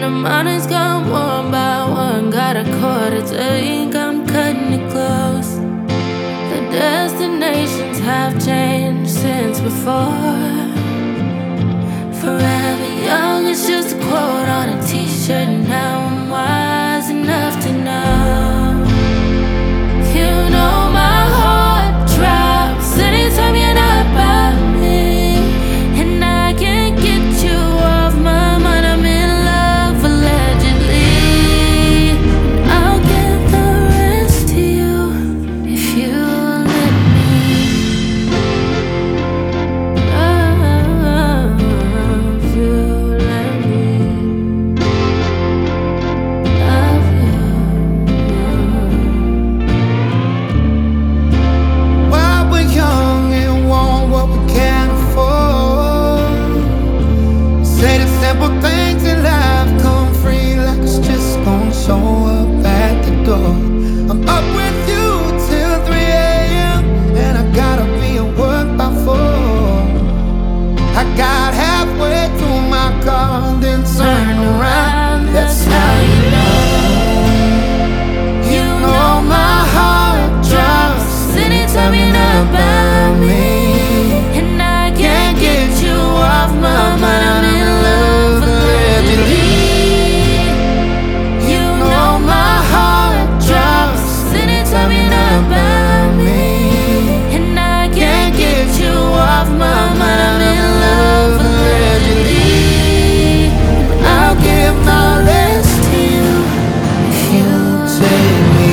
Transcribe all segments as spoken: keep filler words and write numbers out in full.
the mornings come one by one. Got a quarter to ink, I'm cutting it close. The destinations have changed since before. Forever young, it's just a quote on a t-shirt. Now I'm wise enough to know. You know my heart drops anytime you're not by me, and I can't get you off my mind. I'm in love allegedly. I'll give the rest to you if you let me. Oh, if you let me love you. While we're young and want what we can't afford, say the simple things in life come free, like it's just gonna show up at the door. I'm up with you till three a.m. and I gotta be at work by four. I got halfway through my car, then turned around. That's how you know. You know my heart drops anytime you're not by me, and I can't get you off my mind. I'm in love allegedly. You know my heart drops anytime you're not by me, and I can't get you off my mind. I'm in love allegedly. I'll give the rest to you if you take me.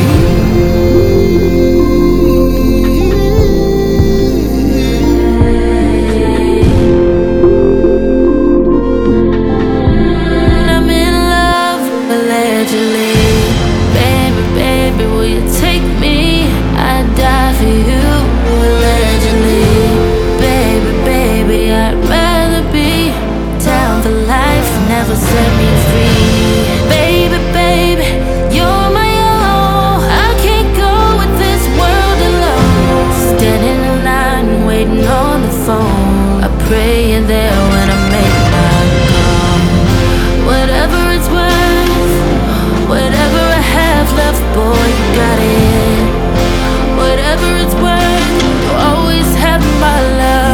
I'm in love allegedly. Baby, baby, will you take me? I'd die for you allegedly. Baby, baby, I'd rather be down for life, never set me free. Baby, baby, you're my all. I can't go with this world alone. Standing in line, waiting on the phone. I pray you're there when I make my call. Whatever it's worth, whatever I have left, boy, you got it. Whatever it's worth, you always have my love.